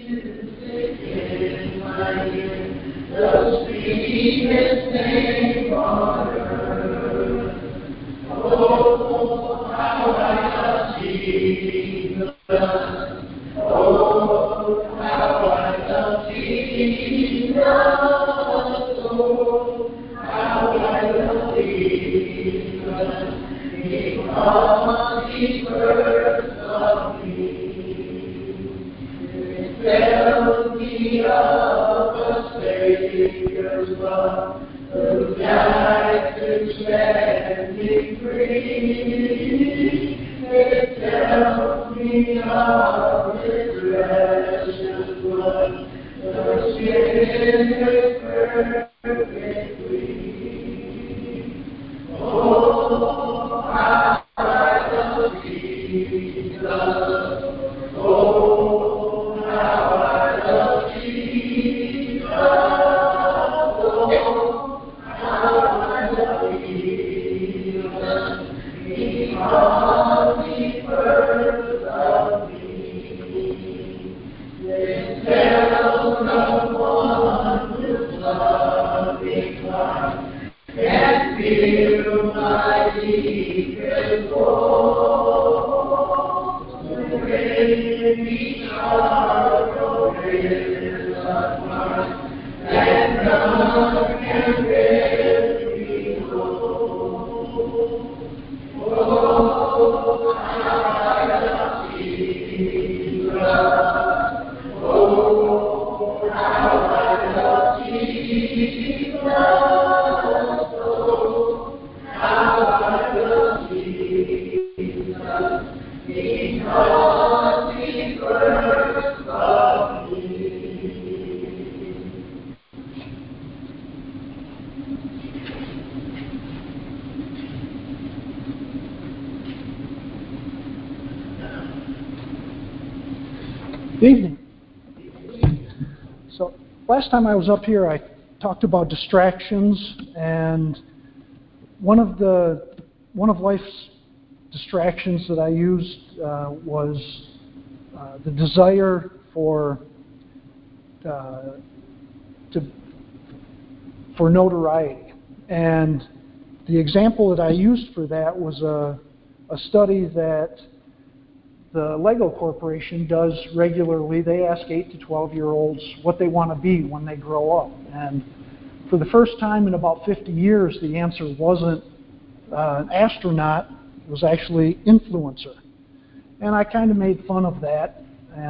The sweetest name on earth. Oh, how I love Jesus. Oh, how I love Jesus. Oh, how I love Jesus. Because He first loved me. Tell me of a Savior's love, who died to set me free. It tells me of His precious blood, the sinner's perfectly. Oh, how I love Jesus. Oh, how I love Jesus. Oh, how I love Jesus. Because He first loved me. It tells no one whose loving heart can feel my deepest woe. To raise me sorrow is apart, and none can bear me low. Oh, how I love Jesus. Oh, how I love Jesus. Oh, how I love Jesus. Because He first loved me. Good evening. So last time I was up here, I talked about distractions, and one of life's distractions that I used was the desire for notoriety. And the example that I used for that was a study that the Lego Corporation does regularly. They ask 8 to 12-year-olds what they want to be when they grow up. And for the first time in about 50 years, the answer wasn't an astronaut. It was actually influencer. And I kind of made fun of that.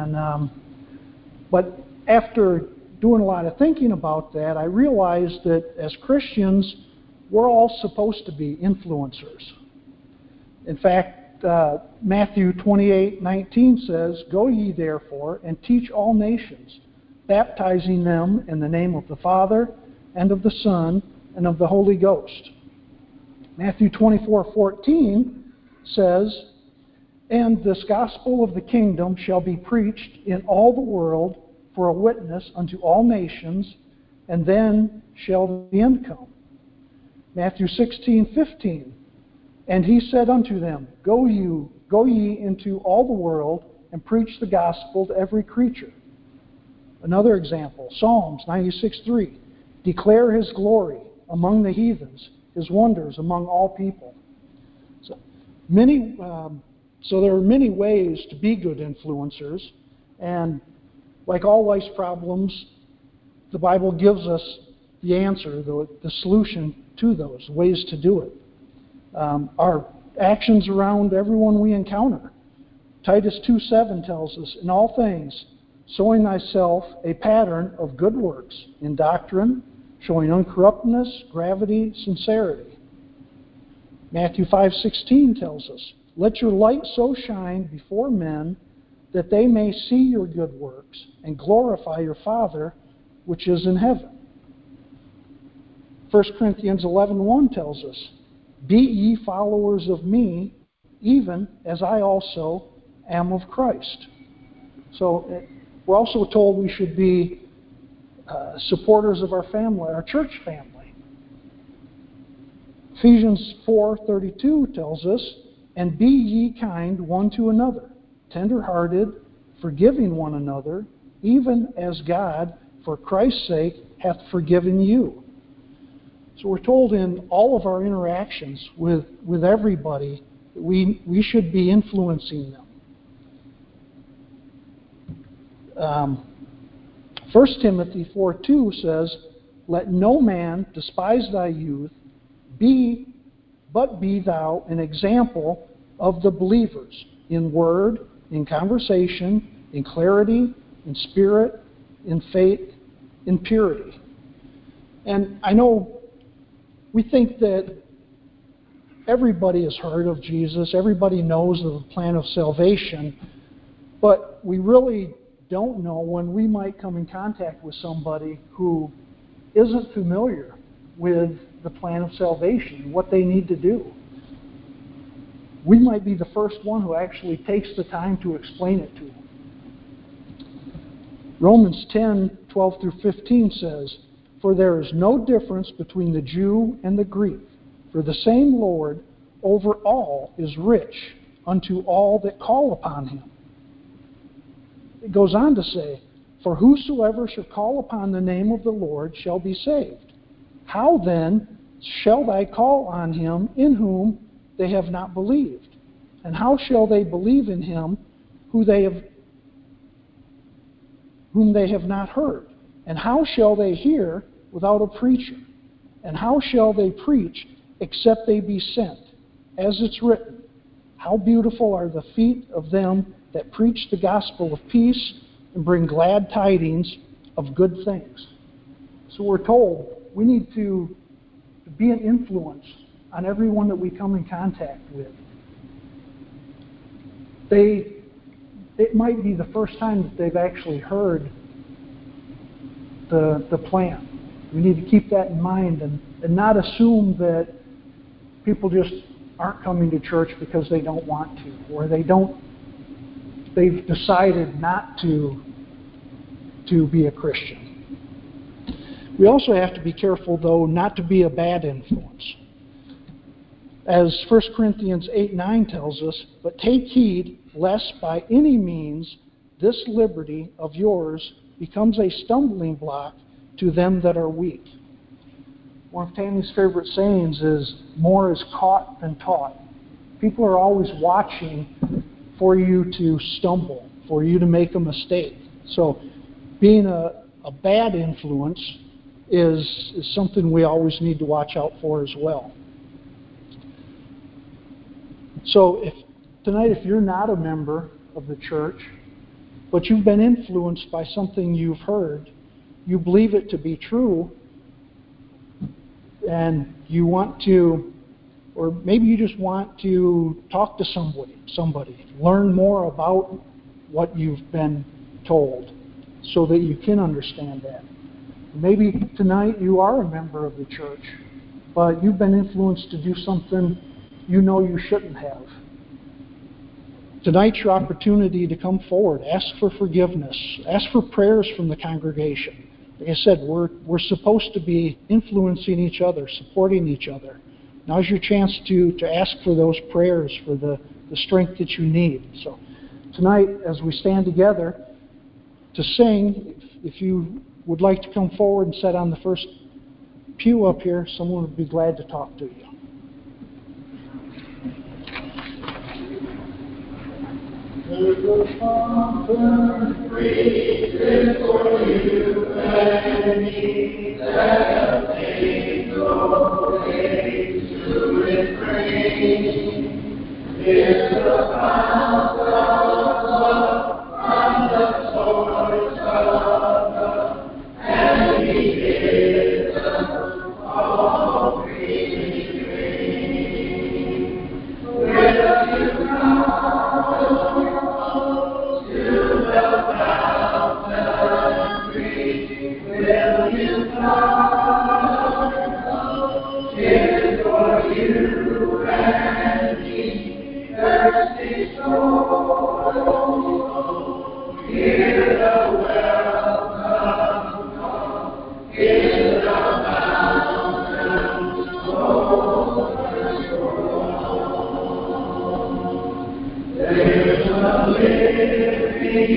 But after doing a lot of thinking about that, I realized that as Christians, we're all supposed to be influencers. In fact, Matthew 28:19 says, "Go ye therefore and teach all nations, baptizing them in the name of the Father and of the Son and of the Holy Ghost." Matthew 24:14 says, "And this gospel of the kingdom shall be preached in all the world for a witness unto all nations, and then shall the end come." Matthew 16:15, "And he said unto them, Go ye into all the world, and preach the gospel to every creature." Another example, Psalms 96:3, "Declare his glory among the heathens, his wonders among all people." So there are many ways to be good influencers, and like all life's problems, the Bible gives us the answer, the solution to those ways to do it. Our actions around everyone we encounter. Titus 2:7 tells us, "In all things, showing thyself a pattern of good works, in doctrine, showing uncorruptness, gravity, sincerity." Matthew 5:16 tells us, "Let your light so shine before men that they may see your good works and glorify your Father which is in heaven." 1 Corinthians 11:1 tells us, "Be ye followers of me, even as I also am of Christ." So we're also told we should be supporters of our family, our church family. Ephesians 4:32 tells us, "And be ye kind one to another, tender-hearted, forgiving one another, even as God, for Christ's sake, hath forgiven you. So we're told in all of our interactions with everybody that we should be influencing them. 1 Timothy 4:2 says, "Let no man despise thy youth, but be thou an example of the believers in word, in conversation, in clarity, in spirit, in faith, in purity." And I know we think that everybody has heard of Jesus, everybody knows of the plan of salvation, but we really don't know when we might come in contact with somebody who isn't familiar with the plan of salvation, what they need to do. We might be the first one who actually takes the time to explain it to them. Romans 10:12 through 15 says, "For there is no difference between the Jew and the Greek, for the same Lord over all is rich unto all that call upon him." It goes on to say, "For whosoever shall call upon the name of the Lord shall be saved. How then shall they call on him in whom they have not believed? And how shall they believe in him whom they have not heard? And how shall they hear without a preacher? And how shall they preach except they be sent? As it's written, how beautiful are the feet of them that preach the gospel of peace and bring glad tidings of good things." So we're told we need to be an influence on everyone that we come in contact with. It might be the first time that they've actually heard the plan. We need to keep that in mind and not assume that people just aren't coming to church because they don't want to, or they've decided not to be a Christian. We also have to be careful, though, not to be a bad influence. As 1 Corinthians 8:9 tells us, "But take heed, lest by any means this liberty of yours becomes a stumbling block to them that are weak." One of Tammy's favorite sayings is, "More is caught than taught." People are always watching for you to stumble, for you to make a mistake. So being a bad influence is something we always need to watch out for as well. So tonight, if you're not a member of the church, but you've been influenced by something you've heard, you believe it to be true, and you want to, or maybe you just want to talk to somebody, learn more about what you've been told so that you can understand that. Maybe tonight you are a member of the church, but you've been influenced to do something you know you shouldn't have. Tonight's your opportunity to come forward, ask for forgiveness, ask for prayers from the congregation. Like I said, we're supposed to be influencing each other, supporting each other. Now's your chance to ask for those prayers, for the strength that you need. So tonight, as we stand together to sing, if you would like to come forward and sit on the first pew up here, someone would be glad to talk to you. The fountain breathes for you and me, that fades away to refrain. Is the fountain of love from the source of love, and He is all freely rain. Will you come? Will you come? Tis for you and me, thirsty soul. Hear the welcome call. Hear the mountains overflow. There's a living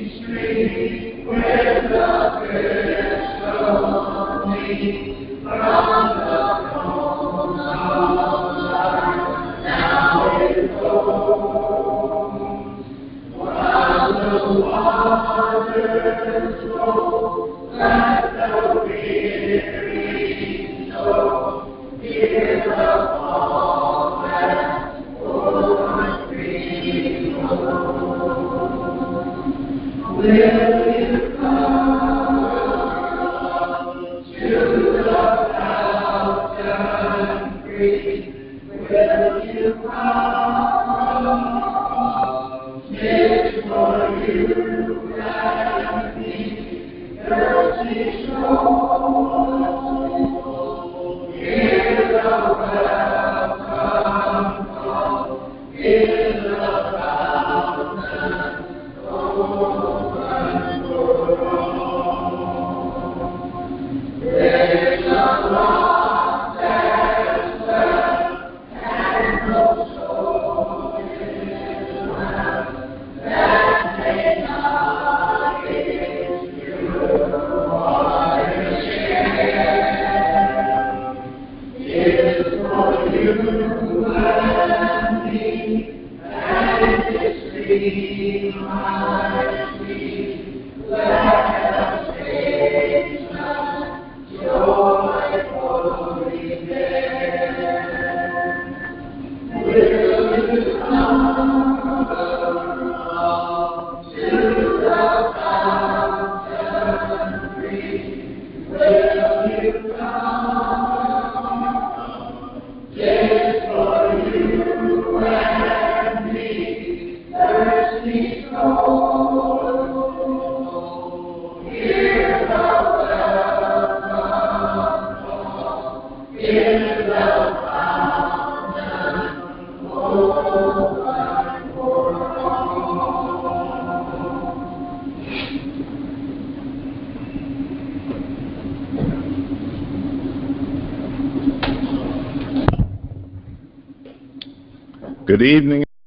Good evening.